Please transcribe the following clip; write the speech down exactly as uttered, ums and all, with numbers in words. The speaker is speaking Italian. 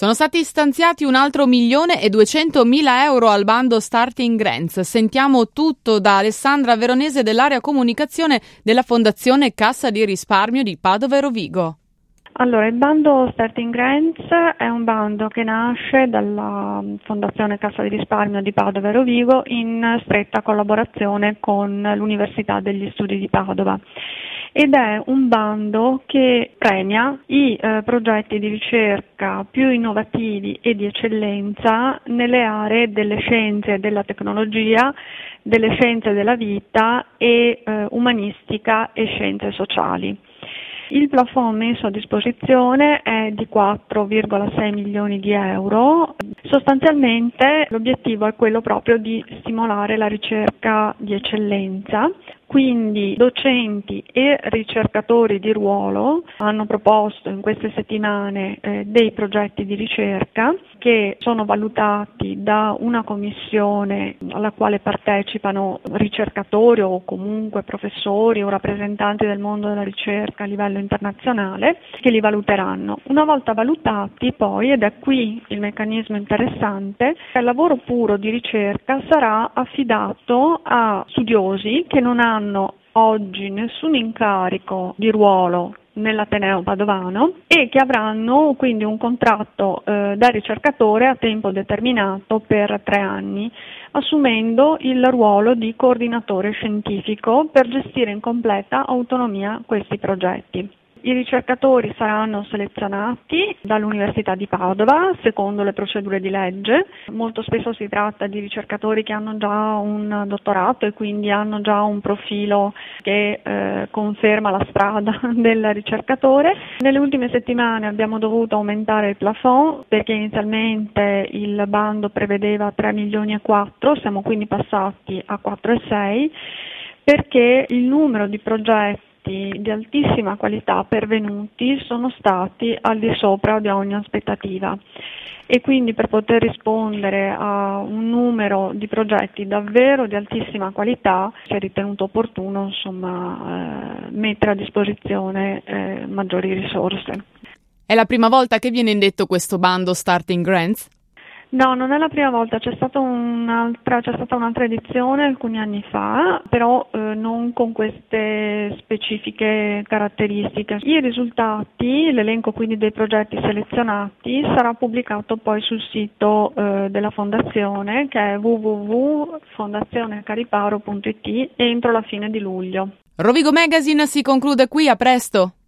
Sono stati stanziati un altro milione e duecentomila euro al bando Starting Grants. Sentiamo tutto da Alessandra Veronese dell'area comunicazione della Fondazione Cassa di Risparmio di Padova e Rovigo. Allora, il bando Starting Grants è un bando che nasce dalla Fondazione Cassa di Risparmio di Padova e Rovigo in stretta collaborazione con l'Università degli Studi di Padova. Ed è un bando che premia i eh, progetti di ricerca più innovativi e di eccellenza nelle aree delle scienze e della tecnologia, delle scienze della vita e eh, umanistica e scienze sociali. Il plafond messo a disposizione è di quattro virgola sei milioni di euro. Sostanzialmente l'obiettivo è quello proprio di stimolare la ricerca di eccellenza. Quindi docenti e ricercatori di ruolo hanno proposto in queste settimane eh, dei progetti di ricerca che sono valutati da una commissione alla quale partecipano ricercatori o comunque professori o rappresentanti del mondo della ricerca a livello internazionale che li valuteranno. Una volta valutati poi, ed è qui il meccanismo interessante, il lavoro puro di ricerca sarà affidato a studiosi che non hanno oggi nessun incarico di ruolo nell'Ateneo Padovano e che avranno quindi un contratto eh, da ricercatore a tempo determinato per tre anni, assumendo il ruolo di coordinatore scientifico per gestire in completa autonomia questi progetti. I ricercatori saranno selezionati dall'Università di Padova secondo le procedure di legge. Molto spesso si tratta di ricercatori che hanno già un dottorato e quindi hanno già un profilo che eh, conferma la strada del ricercatore. Nelle ultime settimane abbiamo dovuto aumentare il plafond perché inizialmente il bando prevedeva tre milioni e quattro, siamo quindi passati a quattro e sei perché il numero di progetti di altissima qualità pervenuti sono stati al di sopra di ogni aspettativa e quindi per poter rispondere a un numero di progetti davvero di altissima qualità si è ritenuto opportuno insomma, eh, mettere a disposizione eh, maggiori risorse. È la prima volta che viene indetto questo bando Starting Grants? No, non è la prima volta, c'è stata un'altra, c'è stata un'altra edizione alcuni anni fa, però eh, non con queste specifiche caratteristiche. I risultati, l'elenco quindi dei progetti selezionati, sarà pubblicato poi sul sito eh, della Fondazione che è w w w punto fondazione cariparo punto i t entro la fine di luglio. Rovigo Magazine si conclude qui, a presto!